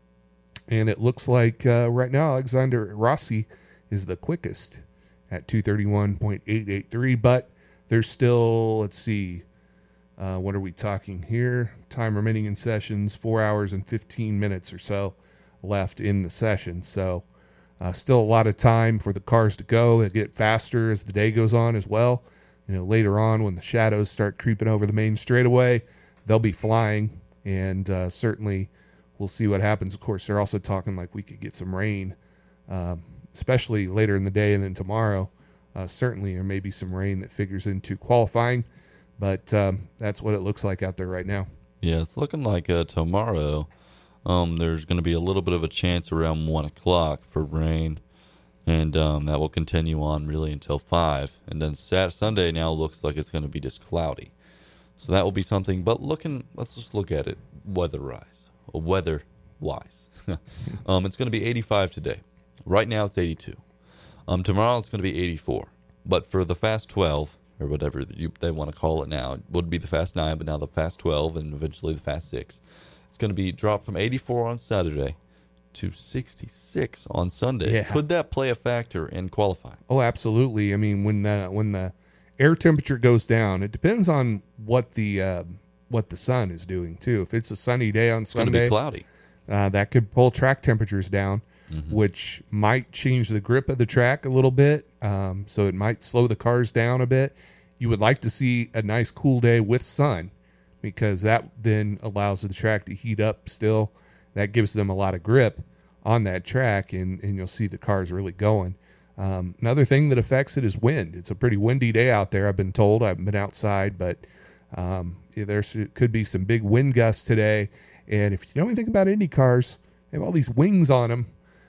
And it looks like uh, right now Alexander Rossi is the quickest at two thirty-one point eight eight three, but there's still, let's see, uh, what are we talking here? Time remaining in sessions, four hours and fifteen minutes or so left in the session. So uh, still a lot of time for the cars to go. They get faster as the day goes on as well. You know, later on when the shadows start creeping over the main straightaway, they'll be flying, and uh, certainly we'll see what happens. Of course, they're also talking like we could get some rain, um, especially later in the day and then tomorrow. Uh, certainly there may be some rain that figures into qualifying, but um, that's what it looks like out there right now. Yeah, it's looking like uh, tomorrow um, there's going to be a little bit of a chance around one o'clock for rain, and um, that will continue on really until five. And then Saturday, Sunday now looks like it's going to be just cloudy. So that will be something. But looking, let's just look at it weather-wise. Weather-wise. um, it's going to be eighty-five today. Right now it's eighty-two. Um, tomorrow it's going to be eighty-four. But for the Fast twelve, or whatever you, they want to call it now, it would be the Fast nine, but now the Fast twelve and eventually the Fast six. It's going to be dropped from eighty-four on Saturday to sixty-six on Sunday. Yeah. Could that play a factor in qualifying? Oh, absolutely. I mean, when the when the air temperature goes down, it depends on what the uh, what the sun is doing too. If it's a sunny day on It's Sunday, going to be cloudy. Uh, that could pull track temperatures down, mm-hmm. which might change the grip of the track a little bit. Um, so it might slow the cars down a bit. You would like to see a nice cool day with sun, because that then allows the track to heat up still. That gives them a lot of grip on that track, and, and you'll see the cars really going. Um, another thing that affects it is wind. It's a pretty windy day out there, I've been told. I haven't been outside, but um, yeah, there could be some big wind gusts today. And if you know anything about Indy cars, they have all these wings on them.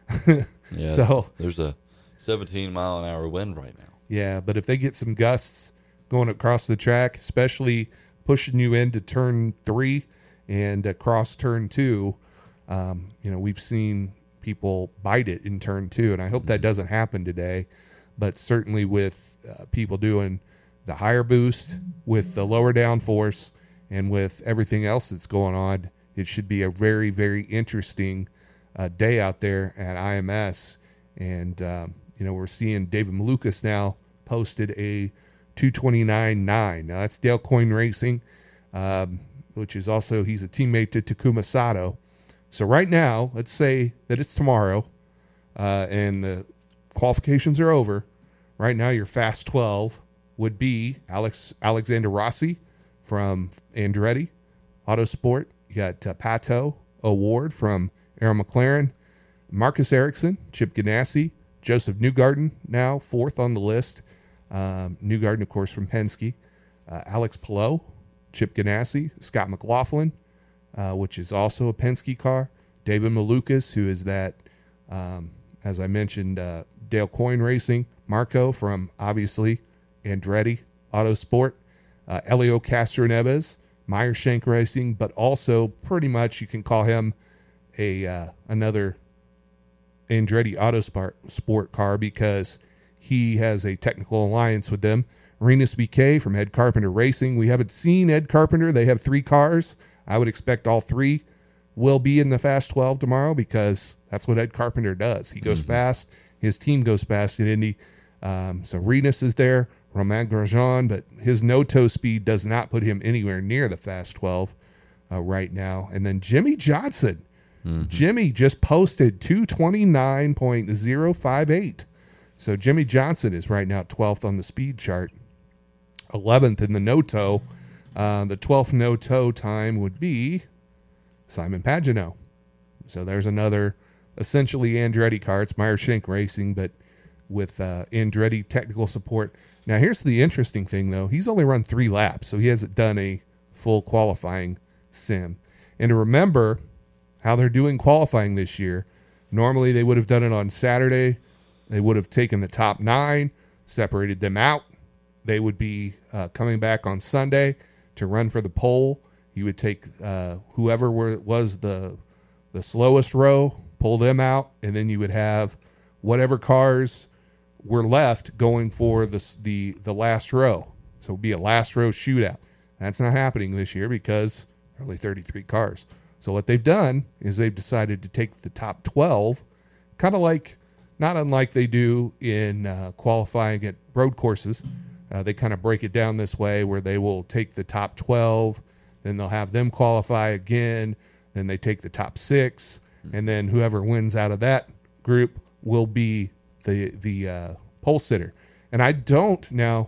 Yeah, so there's a seventeen mile an hour wind right now. Yeah, but if they get some gusts going across the track, especially pushing you into turn three and across turn two, um, you know, we've seen people bite it in turn two, and I hope mm-hmm. that doesn't happen today. But certainly with uh, people doing the higher boost, with the lower downforce, and with everything else that's going on, it should be a very, very interesting uh, day out there at I M S. And, um, you know, we're seeing David Malukas now posted a two twenty-nine point nine. Now, that's Dale Coyne Racing, um, which is also, he's a teammate to Takuma Sato. So right now, let's say that it's tomorrow uh, and the qualifications are over. Right now, your Fast twelve would be Alex Alexander Rossi from Andretti Autosport. You got uh, Pato O'Ward from Arrow McLaren, Marcus Ericsson, Chip Ganassi, Joseph Newgarden now fourth on the list. Um, Newgarden, of course, from Penske. Uh, Alex Palou, Chip Ganassi, Scott McLaughlin, uh, which is also a Penske car. David Malukas, who is that, um, as I mentioned, uh, Dale Coyne Racing. Marco from, obviously, Andretti Autosport. Uh, Elio Castroneves, Meyer Shank Racing, but also pretty much you can call him a uh, another Andretti Autosport sport car because he has a technical alliance with them. Rinus V K from Ed Carpenter Racing. We haven't seen Ed Carpenter. They have three cars. I would expect all three will be in the Fast twelve tomorrow because that's what Ed Carpenter does. He goes mm-hmm. fast. His team goes fast in Indy. Um, so Rinus is there. Romain Grosjean, but his no-toe speed does not put him anywhere near the Fast twelve uh, right now. And then Jimmy Johnson. Mm-hmm. Jimmy just posted two twenty-nine point oh five eight So Jimmy Johnson is right now twelfth on the speed chart, eleventh in the no-toe. Uh, the twelfth no-toe time would be Simon Pagenaud. So there's another essentially Andretti car. It's Meyer Shank Racing, but with uh, Andretti technical support. Now, here's the interesting thing, though. He's only run three laps, so he hasn't done a full qualifying sim. And to remember how they're doing qualifying this year, normally they would have done it on Saturday. They would have taken the top nine, separated them out. They would be uh, coming back on Sunday to run for the pole. You would take uh, whoever were, was the the slowest row, pull them out, and then you would have whatever cars were left going for the the, the last row. So it would be a last row shootout. That's not happening this year because there are only thirty-three cars. So what they've done is they've decided to take the top twelve, kind of like, not unlike they do in uh, qualifying at road courses. Uh, they kind of break it down this way where they will take the top twelve, then they'll have them qualify again, then they take the top six, and then whoever wins out of that group will be the the uh, pole sitter. And I don't now.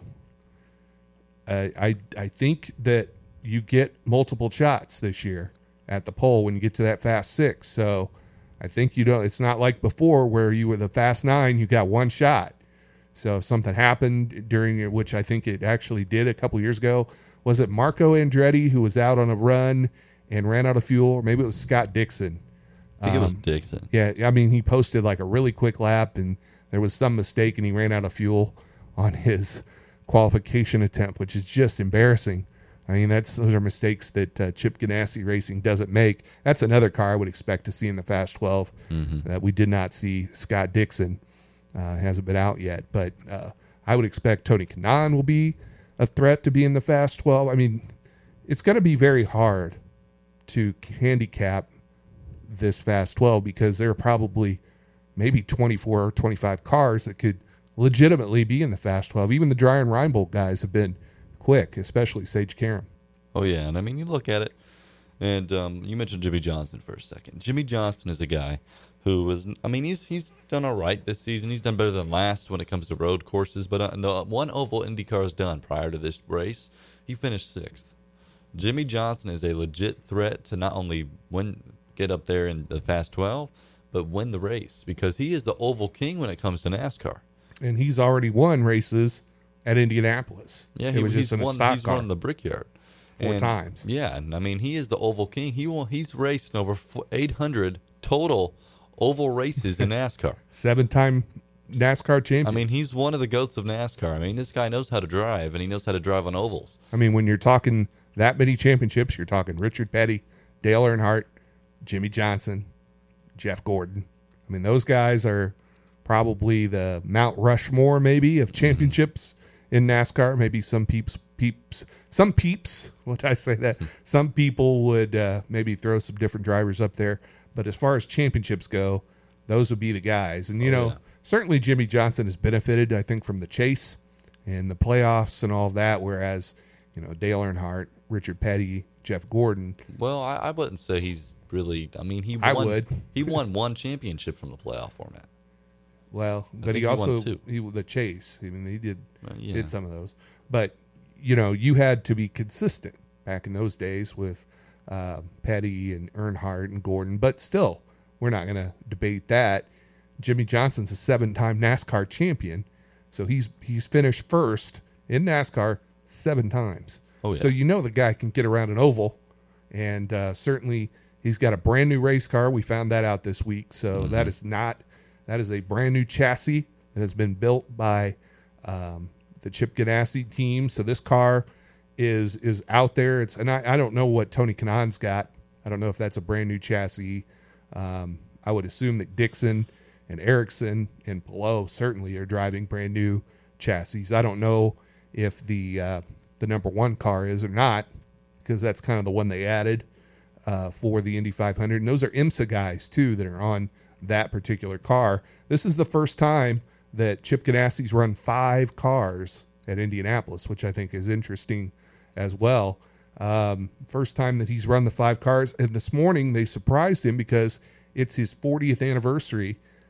Uh, I I think that you get multiple shots this year at the pole when you get to that fast six. So I think you don't. It's not like before where you were the fast nine. You got one shot. So if something happened during it, which I think it actually did a couple years ago, was it Marco Andretti who was out on a run and ran out of fuel? Or maybe it was Scott Dixon. I think um, it was Dixon. Yeah, I mean, he posted like a really quick lap, and there was some mistake, and he ran out of fuel on his qualification attempt, which is just embarrassing. I mean, that's those are mistakes that uh, Chip Ganassi Racing doesn't make. That's another car I would expect to see in the Fast twelve Mm-hmm. that we did not see. Scott Dixon uh, hasn't been out yet, but uh, I would expect Tony Kanaan will be a threat to be in the Fast twelve. I mean, it's going to be very hard to handicap this Fast twelve because there are probably maybe twenty-four or twenty-five cars that could legitimately be in the Fast twelve. Even the Dryer and Reinbold guys have been quick, especially Sage Karam. Oh, yeah, and I mean, you look at it, and um, you mentioned Jimmy Johnson for a second. Jimmy Johnson is a guy who was, I mean, he's he's done all right this season. He's done better than last when it comes to road courses, but uh, the one oval IndyCar has done prior to this race, he finished sixth. Jimmy Johnson is a legit threat to not only win, get up there in the Fast twelve, but win the race because he is the oval king when it comes to NASCAR. And he's already won races at Indianapolis. Yeah, it he, was he's just in a won. stock He's car won the Brickyard four and, times. Yeah, and I mean he is the oval king. He won, he's raced in over eight hundred total oval races in NASCAR. Seven-time NASCAR champion. I mean, he's one of the goats of NASCAR. I mean, this guy knows how to drive, and he knows how to drive on ovals. I mean, when you're talking that many championships, you're talking Richard Petty, Dale Earnhardt, Jimmy Johnson, Jeff Gordon. I mean, those guys are probably the Mount Rushmore, maybe, of championships in NASCAR. Maybe some peeps, peeps, some peeps, would I say that? Some people would uh, maybe throw some different drivers up there. But as far as championships go, those would be the guys. And, you Oh, know, yeah. certainly Jimmy Johnson has benefited, I think, from the chase and the playoffs and all of that, whereas, you know, Dale Earnhardt, Richard Petty, Jeff Gordon. Well, I, I wouldn't say he's really. I mean, he. Won, I would. He won one championship from the playoff format. Well, but think he he won also two. he the chase. I mean, he did Uh, yeah. did some of those. But you know, you had to be consistent back in those days with uh, Petty and Earnhardt and Gordon. But still, we're not going to debate that. Jimmy Johnson's a seven-time NASCAR champion, so he's he's finished first in NASCAR seven times. Oh, yeah. So you know the guy can get around an oval, and uh, certainly he's got a brand new race car. We found that out this week. So Mm-hmm. that is not that is a brand new chassis that has been built by um, the Chip Ganassi team. So this car is is out there. It's and I, I don't know what Tony Kanaan's got. I don't know if that's a brand new chassis. Um, I would assume that Dixon and Erickson and Pillow certainly are driving brand new chassis. I don't know if the uh, the number one car is or not, because that's kind of the one they added uh, for the Indy five hundred. And those are IMSA guys, too, that are on that particular car. This is the first time that Chip Ganassi's run five cars at Indianapolis, which I think is interesting as well. Um, first time that he's run the five cars. And this morning they surprised him because it's his fortieth anniversary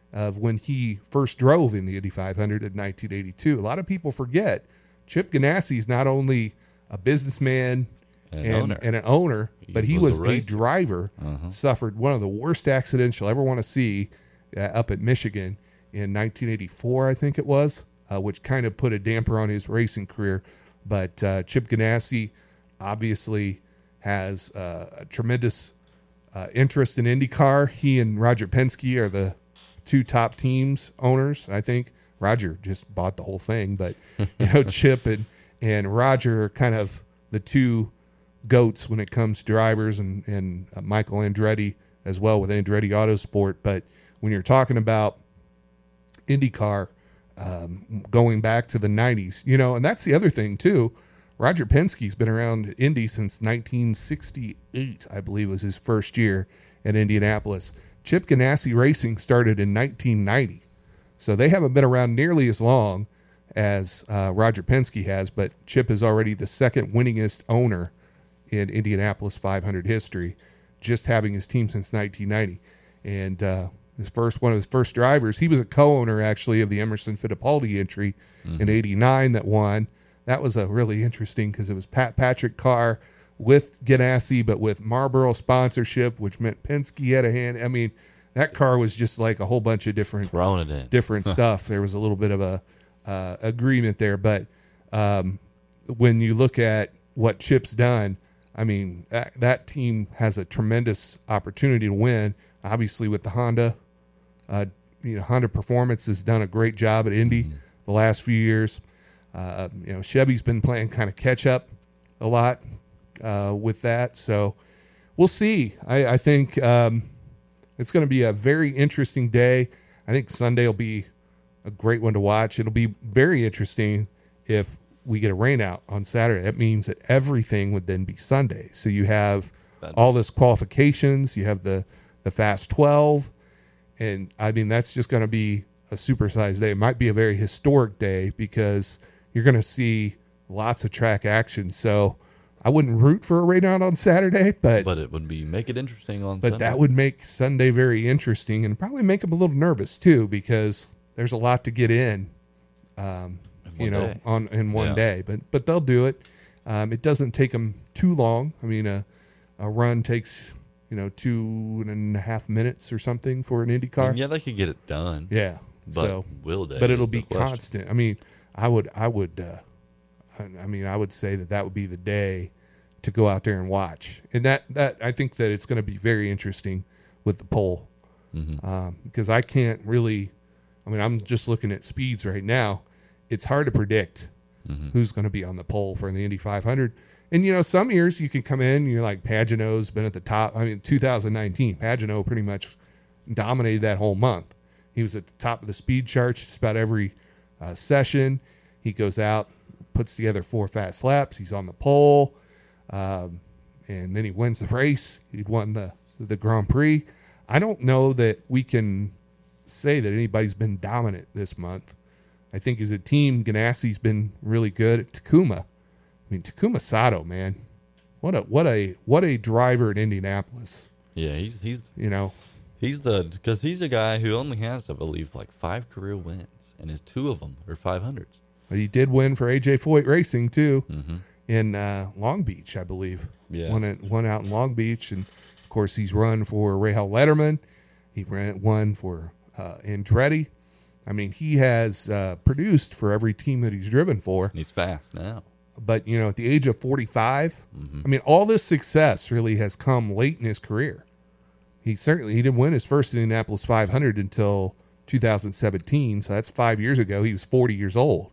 of when he first drove in the Indy five hundred in nineteen eighty-two. A lot of people forget Chip Ganassi is not only a businessman And, and, owner. and an owner, He but he was was, a a, racer. driver, Uh-huh. suffered one of the worst accidents you'll ever want to see uh, up at Michigan in nineteen eighty-four, I think it was, uh, which kind of put a damper on his racing career. But uh, Chip Ganassi obviously has uh, a tremendous uh, interest in IndyCar. He and Roger Penske are the two top teams owners, I think. Roger just bought the whole thing, but you know, Chip and, and Roger are kind of the two goats when it comes to drivers, and, and uh, Michael Andretti as well with Andretti Autosport. But when you're talking about IndyCar, um, going back to the nineties, you know, and that's the other thing too. Roger Penske's been around Indy since nineteen sixty-eight, I believe was his first year at Indianapolis. Chip Ganassi Racing started in nineteen ninety. So they haven't been around nearly as long as uh, Roger Penske has, but Chip is already the second winningest owner in Indianapolis five hundred history, just having his team since nineteen ninety. And uh, his first one of his first drivers, he was a co-owner actually of the Emerson Fittipaldi entry mm-hmm. in eighty-nine that won. That was a really interesting because it was Pat Patrick Carr with Ganassi, but with Marlboro sponsorship, which meant Penske had a hand. I mean, that car was just like a whole bunch of different Throwing it in. different stuff. There was a little bit of a uh, agreement there, but um, when you look at what Chip's done, I mean, that, that team has a tremendous opportunity to win. Obviously, with the Honda, uh, you know, Honda Performance has done a great job at Indy mm-hmm. the last few years. Uh, you know, Chevy's been playing kind of catch up a lot uh, with that, so we'll see. I, I think um, it's going to be a very interesting day. I think Sunday will be a great one to watch. It'll be very interesting if we get a rain out on Saturday. That means that everything would then be Sunday. So you have all this qualifications, you have the, the Fast twelve, and I mean, that's just going to be a supersized day. It might be a very historic day because you're going to see lots of track action. So I wouldn't root for a rain out on Saturday, but but it would be make it interesting on but Sunday. that would make Sunday very interesting and probably make them a little nervous too, because there's a lot to get in, um, you know, day. on in one Yeah. day. But but they'll do it. Um, it doesn't take them too long. I mean, a a run takes you know two and a half minutes or something for an Indy car. And yeah, they could get it done. Yeah. But so, will they? but it'll is the be question. constant. I mean, I would I would uh, I, I mean I would say that that would be the day to go out there and watch. And that, that I think that it's going to be very interesting with the poll Mm-hmm. um, because I can't really, I mean, I'm just looking at speeds right now. It's hard to predict Mm-hmm. who's going to be on the poll for the Indy five hundred. And, you know, some years you can come in and you're like, Pagano's been at the top. I mean, two thousand nineteen, Pagano pretty much dominated that whole month. He was at the top of the speed charts just about every uh, session. He goes out, puts together four fast laps. He's on the pole. Um, and then he wins the race. He'd won the, the Grand Prix. I don't know that we can say that anybody's been dominant this month. I think as a team, Ganassi's been really good at Takuma. I mean, Takuma Sato, man, what a what a what a driver in Indianapolis. Yeah, he's he's You know, he's the because he's a guy who only has, I believe, like five career wins, and his two of them are five hundreds. but he did win for A J Foyt Racing too. Mm-hmm. In uh, Long Beach, I believe. Yeah. Won, it, won out in Long Beach. And, of course, he's run for Rahal Letterman. He ran one for uh, Andretti. I mean, he has uh, produced for every team that he's driven for. He's fast now. But, you know, at the age of forty-five, Mm-hmm. I mean, all this success really has come late in his career. He certainly he didn't win his first Indianapolis five hundred until two thousand seventeen. So that's five years ago. He was forty years old.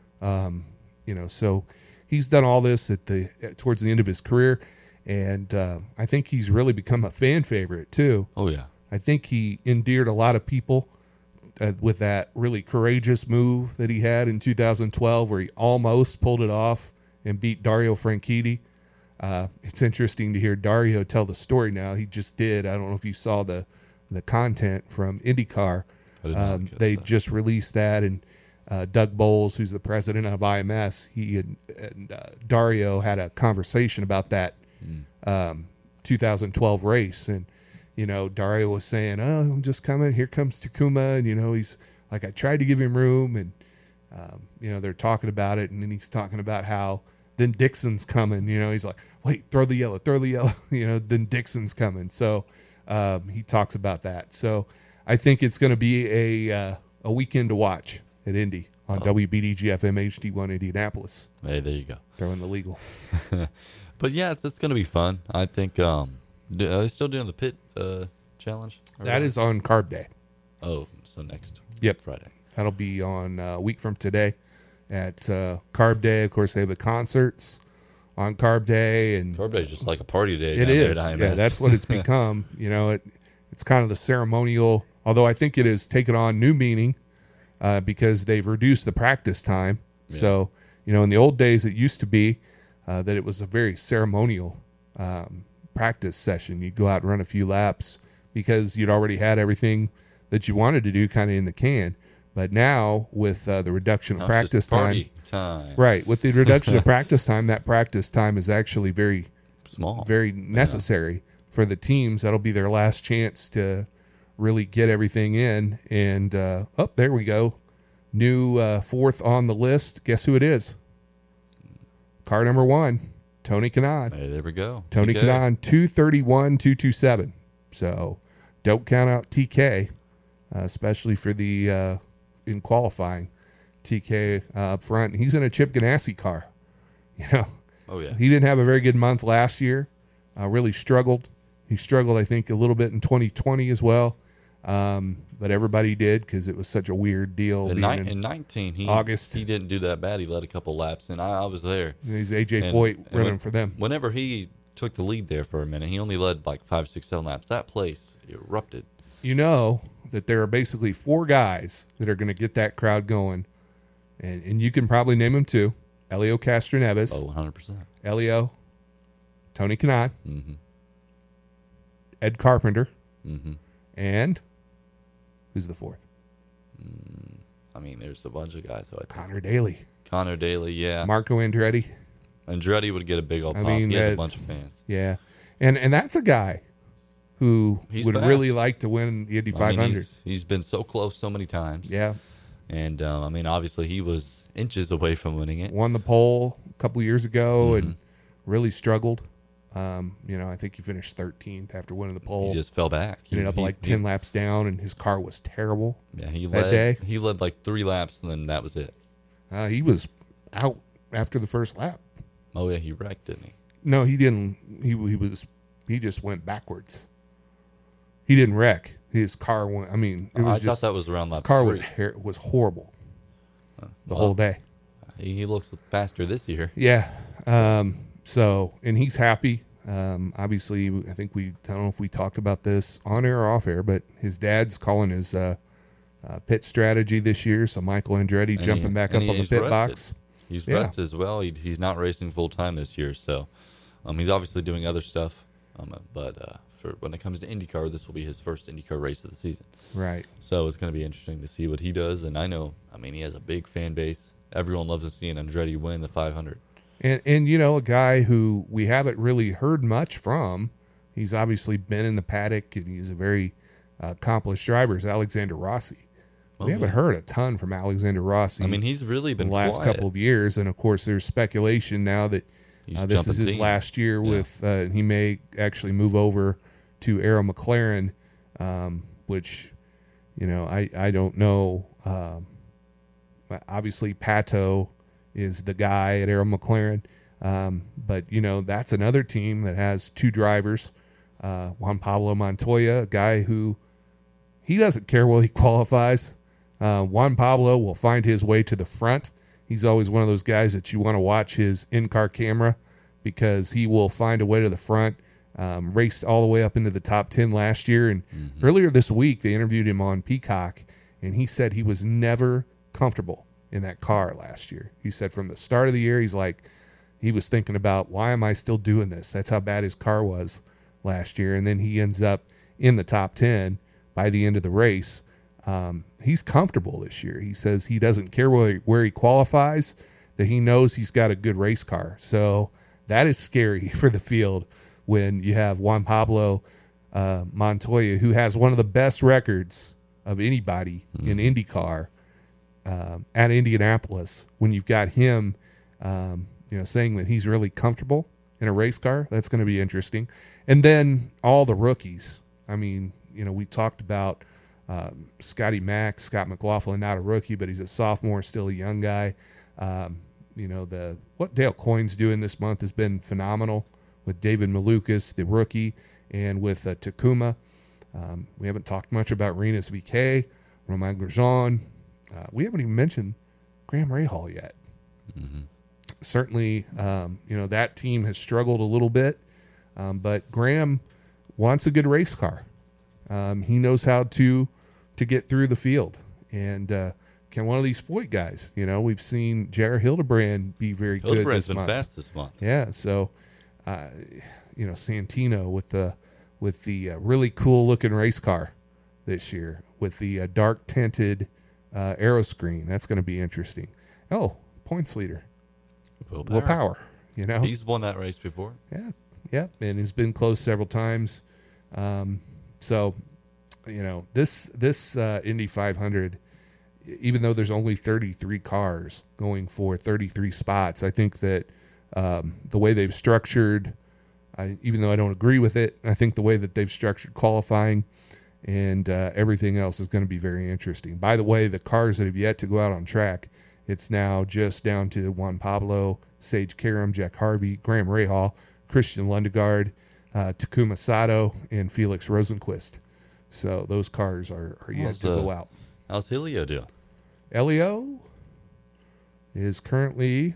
Um, you know, so... He's done all this at the towards the end of his career, and uh, I think he's really become a fan favorite too. Oh yeah, I think he endeared a lot of people uh, with that really courageous move that he had in two thousand twelve, where he almost pulled it off and beat Dario Franchitti. Uh, it's interesting to hear Dario tell the story now. He just did. I don't know if you saw the the content from IndyCar. I did not Um, catch they that. just released that, and uh, Doug Bowles, who's the president of I M S, he and, and uh, Dario had a conversation about that Mm. um, two thousand twelve race, and you know, Dario was saying, oh, I'm just coming. Here comes Takuma. And, you know, he's like, I tried to give him room. And, um, you know, they're talking about it. And then he's talking about how then Dixon's coming. You know, he's like, wait, throw the yellow, throw the yellow. You know, then Dixon's coming. So um, he talks about that. So I think it's going to be a uh, a weekend to watch at Indy on oh. W B D G F M H D one Indianapolis. Hey, there you go. Throwing the legal. But yeah, it's, it's going to be fun. I think. Um, do, are they still doing the pit uh, challenge? That is on Carb Day. Oh, so next. Yep. Friday. That'll be on uh, a week from today at uh, Carb Day. Of course, they have the concerts on Carb Day, and Carb Day is just like a party day. It down is. There at I M S. Yeah, that's what it's become. You know, it it's kind of the ceremonial. Although I think it has taken on new meaning uh, because they've reduced the practice time. Yeah. So, you know, in the old days, it used to be uh, that it was a very ceremonial um, practice session. You'd go out and run a few laps because you'd already had everything that you wanted to do kind of in the can. But now, with uh, the reduction of now practice time, time, right? With the reduction of practice time, that practice time is actually very small, very necessary yeah. for the teams. That'll be their last chance to really get everything in. And uh, oh, there we go, new uh, fourth on the list. Guess who it is? Car number one, Tony Kanaan. Hey, there we go. Tony T K. Kanaan, two thirty-one, two twenty-seven. So don't count out T K, uh, especially for the. Uh, in qualifying, T K uh, up front. He's in a Chip Ganassi car. You know, oh yeah, he didn't have a very good month last year. Uh, really struggled. He struggled, I think, a little bit in twenty twenty as well. Um, but everybody did because it was such a weird deal. In, ni- in, in nineteen, he August, he didn't do that bad. He led a couple laps, and I, I was there. And he's A J Foyt running when, for them. Whenever he took the lead there for a minute, he only led like five, six, seven laps. That place erupted. You know that there are basically four guys that are going to get that crowd going, and and you can probably name them too: Elio Castroneves, oh, one hundred percent. Elio, Tony Kanaan, mm-hmm. Ed Carpenter, mm-hmm. and who's the fourth? Mm, I mean, there's a bunch of guys. So I think. Connor Daly, Connor Daly, yeah. Marco Andretti. Andretti would get a big old pop. I mean, he has uh, a bunch of fans. Yeah, and and that's a guy who he's would fast. really like to win the Indy five hundred. I mean, he's, he's been so close so many times. Yeah. And, um, I mean, obviously he was inches away from winning it. Won the pole a couple years ago mm-hmm. and really struggled. Um, you know, I think he finished thirteenth after winning the pole. He just fell back. He ended up he, like he, ten laps down, and his car was terrible. Yeah, he that led, day. He led like three laps, and then that was it. Uh, he was out after the first lap. Oh, yeah, he wrecked, didn't he? No, he didn't. He he was he just went backwards. He didn't wreck. His car went. I mean, it was I just, thought that was around lap his car three. was her- was horrible uh, the well, whole day. He, he looks faster this year. Yeah. Um, so and he's happy. Um, obviously, I think we. I don't know if we talked about this on air or off air, but his dad's calling his uh, uh, pit strategy this year. So Michael Andretti and jumping he, back up he, on the pit rested. box. He's yeah. rested as well. He, he's not racing full time this year, so um, he's obviously doing other stuff. Um, but uh, for when it comes to IndyCar, this will be his first IndyCar race of the season. Right. So it's going to be interesting to see what he does. And I know, I mean, he has a big fan base. Everyone loves to see an Andretti win the five hundred. And and you know, a guy who we haven't really heard much from. He's obviously been in the paddock, and he's a very uh, accomplished driver. Is Alexander Rossi. We oh, haven't yeah. heard a ton from Alexander Rossi. I mean, he's really been the last quiet. couple of years, and of course, there's speculation now that uh, this is his team. last year yeah. with. Uh, he may actually move over to Arrow McLaren, um, which, you know, I I don't know. Um, obviously, Pato is the guy at Arrow McLaren, um, but you know that's another team that has two drivers. Uh, Juan Pablo Montoya, a guy who he doesn't care where he qualifies. Uh, Juan Pablo will find his way to the front. He's always one of those guys that you want to watch his in-car camera because he will find a way to the front. Um, raced all the way up into the top ten last year. And mm-hmm. earlier this week, they interviewed him on Peacock, and he said he was never comfortable in that car last year. He said from the start of the year, he's like, he was thinking about, why am I still doing this? That's how bad his car was last year. And then he ends up in the top ten by the end of the race. Um, he's comfortable this year. He says he doesn't care where he, where he qualifies, that he knows he's got a good race car. So that is scary for the field when you have Juan Pablo uh, Montoya, who has one of the best records of anybody mm-hmm. in IndyCar um, at Indianapolis. When you've got him, um, you know, saying that he's really comfortable in a race car, that's going to be interesting. And then all the rookies. I mean, you know, we talked about um, Scotty Mack, Scott McLaughlin, not a rookie, but he's a sophomore, still a young guy. Um, you know, the what Dale Coyne's doing this month has been phenomenal with David Malukas, the rookie, and with uh, Takuma. Um, we haven't talked much about Rinus V K, Romain Grosjean. Uh, we haven't even mentioned Graham Rahal yet. Mm-hmm. Certainly, um, you know, that team has struggled a little bit, um, but Graham wants a good race car. Um, he knows how to to get through the field. And uh, can one of these Foyt guys, you know, we've seen Jared Hildebrand be very good this Hildebrand's been month. fast this month. Yeah, so, uh, you know, Santino with the with the uh, really cool looking race car this year with the uh, dark tinted uh, aero screen. That's going to be interesting. Oh, points leader. Will Will Power. Power, you know. He's won that race before. Yeah, yeah, and he's been close several times. Um, so, you know, this this uh, Indy five hundred, even though there's only thirty-three cars going for thirty-three spots, I think that um, the way they've structured, I, even though I don't agree with it, I think the way that they've structured qualifying and uh, everything else is going to be very interesting. By the way, the cars that have yet to go out on track, it's now just down to Juan Pablo, Sage Karam, Jack Harvey, Graham Rahal, Christian Lundegaard, uh, Takuma Sato, and Felix Rosenquist. So those cars are, are yet how's, to uh, go out. How's Helio doing? Elio is currently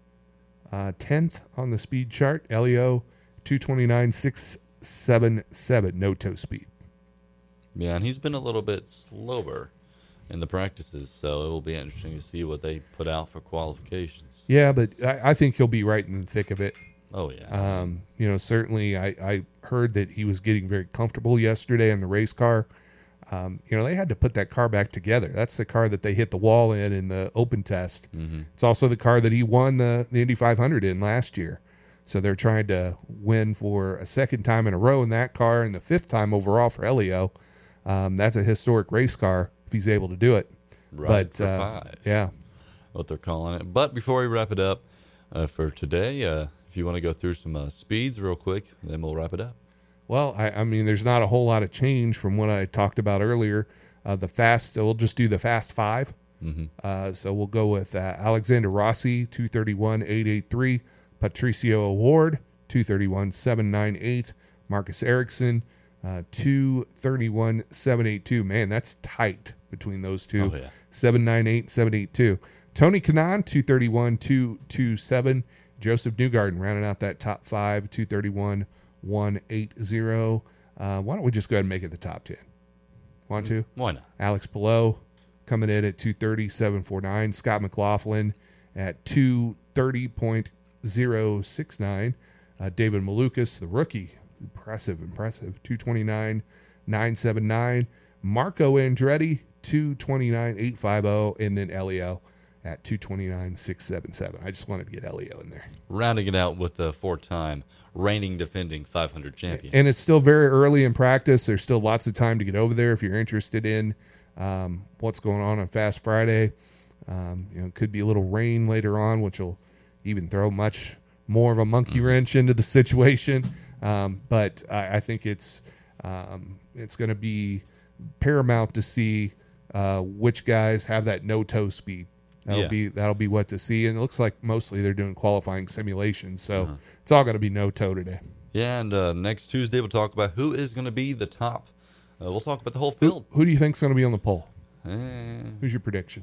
uh, tenth on the speed chart. Elio, two twenty-nine point six seven seven, no toe speed. Yeah, and he's been a little bit slower in the practices, so it will be interesting to see what they put out for qualifications. Yeah, but I, I think he'll be right in the thick of it. Oh, yeah. Um, you know, certainly I, I heard that he was getting very comfortable yesterday in the race car. Um, you know, they had to put that car back together. That's the car that they hit the wall in in the open test. Mm-hmm. It's also the car that he won the, the Indy five hundred in last year. So they're trying to win for a second time in a row in that car and the fifth time overall for Elio. Um, that's a historic race car if he's able to do it. Right, but, for uh, five. Yeah. What they're calling it. But before we wrap it up uh, for today, uh, if you want to go through some uh, speeds real quick, then we'll wrap it up. Well, I, I mean, there's not a whole lot of change from what I talked about earlier. Uh, the fast, we'll just do the fast five. Mm-hmm. Uh, so we'll go with uh, Alexander Rossi, two thirty-one point eight eight three. Patricio Award, two thirty-one point seven nine eight. Marcus Ericsson, uh, two thirty-one point seven eight two. Man, that's tight between those two. Oh, yeah. seven ninety-eight, seven eighty-two. Tony Kanaan, two thirty-one point two two seven. Joseph Newgarden rounding out that top five, two thirty-one point one eight zero. Uh, why don't we just go ahead and make it the top ten? Want to? Why not? Alex Palou coming in at two thirty point seven four nine. Scott McLaughlin at two thirty point zero six nine. Uh, David Malukas, the rookie, impressive, impressive, two twenty-nine point nine seven nine. Marco Andretti, two twenty-nine point eight five zero. And then Elio at two twenty-nine point six seven seven. I just wanted to get Elio in there. Rounding it out with the four-time reigning defending five hundred champion. And it's still very early in practice. There's still lots of time to get over there if you're interested in um, what's going on on Fast Friday. Um, you know, it could be a little rain later on, which will even throw much more of a monkey wrench into the situation. Um, but I, I think it's um, it's going to be paramount to see uh, which guys have that no-toe speed. That'll Yeah. be that'll be what to see, and it looks like mostly they're doing qualifying simulations, so uh-huh. it's all going to be no toe today. Yeah, and uh, next Tuesday we'll talk about who is going to be the top. Uh, we'll talk about the whole field. Who, who do you think's going to be on the pole? Eh, Who's your prediction?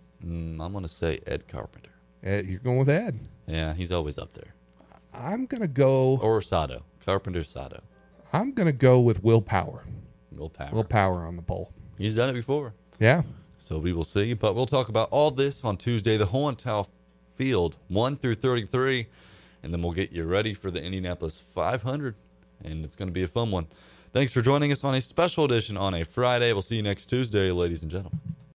mm, I'm going to say Ed Carpenter. Ed, you're going with Ed. Yeah, he's always up there. I'm going to go. Or Sato, Carpenter Sato. I'm going to go with Will Power. Will Power. Will Power on the pole. He's done it before. Yeah. So we will see, but we'll talk about all this on Tuesday, the Hohenthal field, one through thirty-three, and then we'll get you ready for the Indianapolis five hundred, and it's going to be a fun one. Thanks for joining us on a special edition on a Friday. We'll see you next Tuesday, ladies and gentlemen.